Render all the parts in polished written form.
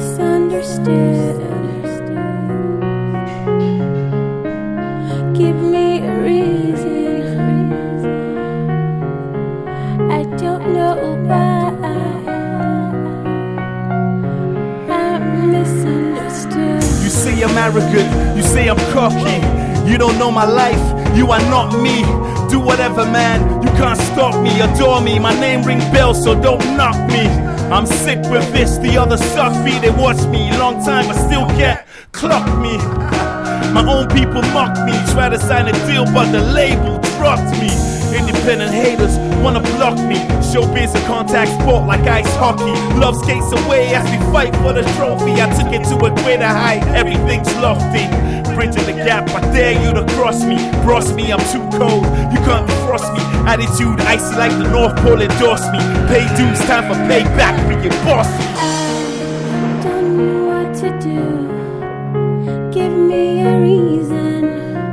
misunderstood. Give me a reason. I don't know why I'm misunderstood. You say I'm arrogant, you say I'm cocky. You don't know my life, you are not me. Do whatever, man, you can't stop me. Adore me, my name ring bells, so don't knock me. I'm sick with this, the others suck me. They watch me, long time, I still get clock me. My own people mock me, try to sign a deal, but the label dropped me. Independent haters wanna block me. Showbiz a contact sport like ice hockey. Love skates away as we fight for the trophy. I took it to a greater height, everything's lofty. Bridging the gap, I dare you to cross me. Cross me, I'm too cold, you can't defrost me. Attitude icy like the North Pole, endorse me. Pay dues, time for payback for your boss. I don't know what to do. Give me a reason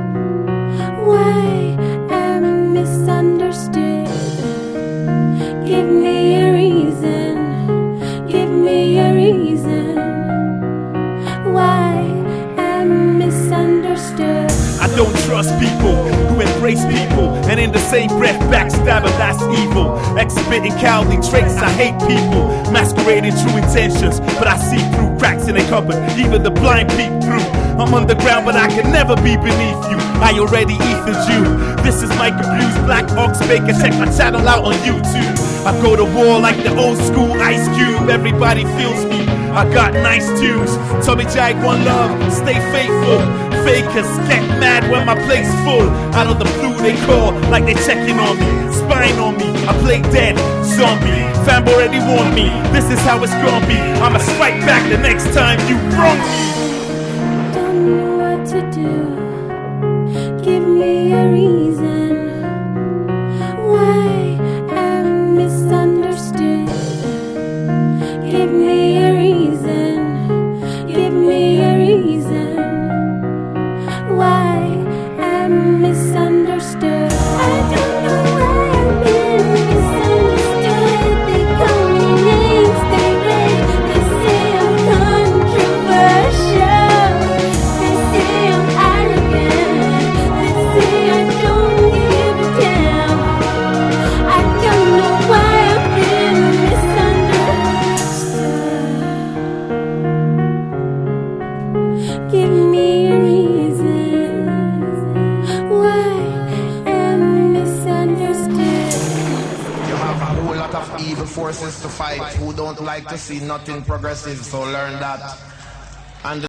why I'm misunderstood. Give me a reason. Give me a reason why I'm misunderstood. I don't trust people who embrace people and in the same breath backstab them, that's evil. Exhibiting cowardly traits, I hate people. Masquerading true intentions, but I see through cracks in a cupboard. Even the blind peek through. I'm underground, but I can never be beneath you. I already ethered you. This is Micah Blues, Black Ox Baker. Check my channel out on YouTube. I go to war like the old school Ice Cube. Everybody feels me, I got nice tunes. Tommy Jag, one love, stay faithful. Fakers get mad when my plate's full. Out of the blue they call like they checking on me. Spying on me, I play dead, zombie. Fam already warned me, this is how it's gonna be. I'ma strike back the next time you wrong me. Don't know what to do. Give me a reason why I'm misunderstood. Give me a reason. Give me a reason why I'm misunderstood. I don't know why I've been misunderstood. They call me names, they rage. They say I'm controversial. They say I'm arrogant. They say I don't give a damn. I don't know why I've been misunderstood. Give me a reason why I'm misunderstood. You have a whole lot of evil forces to fight who don't like to see nothing progressive, so learn that. And